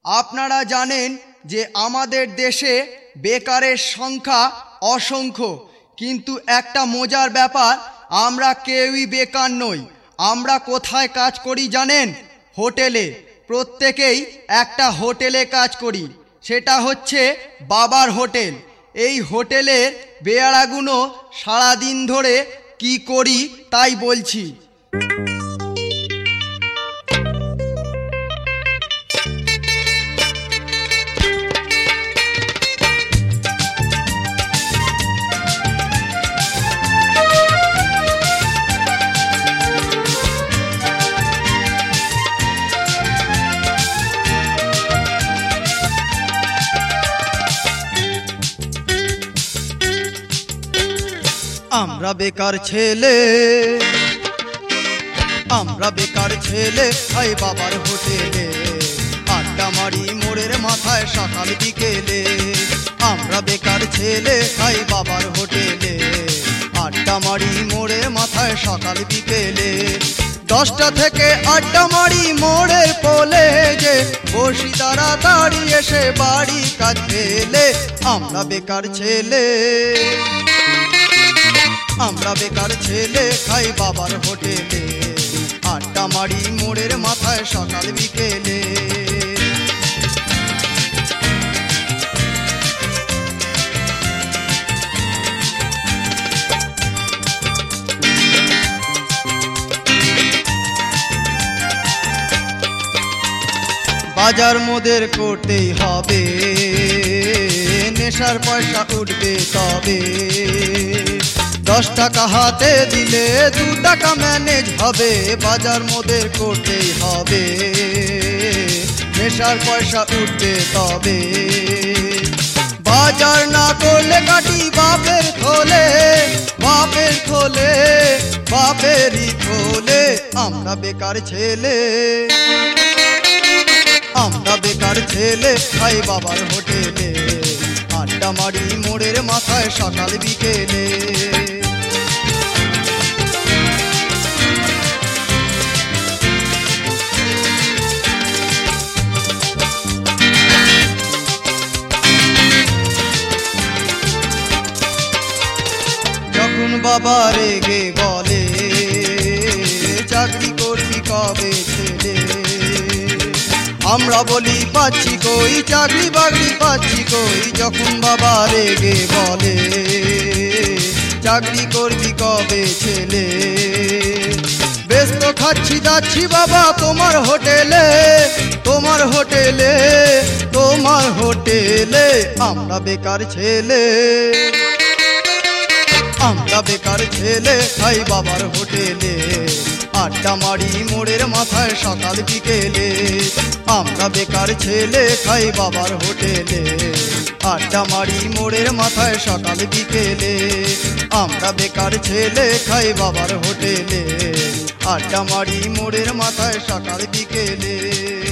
আপনারা জানেন যে আমাদের দেশে বেকারের সংখ্যা অসংখ্য, কিন্তু একটা মজার ব্যাপার, আমরা কেউই বেকার নই। আমরা কোথায় কাজ করি জানেন? হোটেলে। প্রত্যেকেই একটা হোটেলে কাজ করি, সেটা হচ্ছে বাবার হোটেল। এই হোটেলের বেয়ারাগুলো সারাদিন ধরে কি করি তাই বলছি। আমরা বেকার ছেলে খাই বাবার হোটেলে, আড্ডা মারি মোড়ের মাথায় সকাল বিকেলে। আমরা বেকার ছেলে খাই বাবার হোটেলে, আড্ডা মারি মোড়ের মাথায় সকাল বিকেলে। 10টা থেকে আড্ডা মারি মোড়ের পোলে, যে বসি তাড়াতাড়ি এসে বাড়ি কাজ ফেলে। আমরা বেকার ছেলে খাই বাবার হোটেলে, আড্ডা মারি মোড়ের মাথায় সকাল বিকেলে। বাজার মোদের করতেই হবে, নেশার পয়সা উঠবে তবে। 10 টাকা হাতে দিলে 2 টাকা ম্যানেজ হবে। বাজার মোদের করতেই হবে, নেশার পয়সা উঠবে তবে। বাজার না করলে কাটি বাপের থলে, বাপেরই থলে। আমরা বেকার ছেলে খাই বাবার হোটেলে, আড্ডা মারি মোড়ের মাথায় সকাল বিকেলে। যখন বাবা রেগে বলে চাকরি করবি কবে ছেলে, আমরা বলি পাচ্ছি কই, চাকরি বাকরি পাচ্ছি কই। যখন বাবা রেগে বলে চাকরি করবি কবে ছেলে, বেশ তো খাচ্ছি যাচ্ছি বাবা তোমার হোটেলে। আমরা বেকার ছেলে খাই বাবার হোটেলে, আড্ডা মারি মোড়ের মাথায় সকাল বিকেলে। আমরা বেকার ছেলে খাই বাবার হোটেলে, আড্ডা মারি মোড়ের মাথায় সকাল বিকেলে। আমরা বেকার ছেলে খাই বাবার হোটেলে, আড্ডা মারি মোড়ের মাথায় সকাল বিকেলে।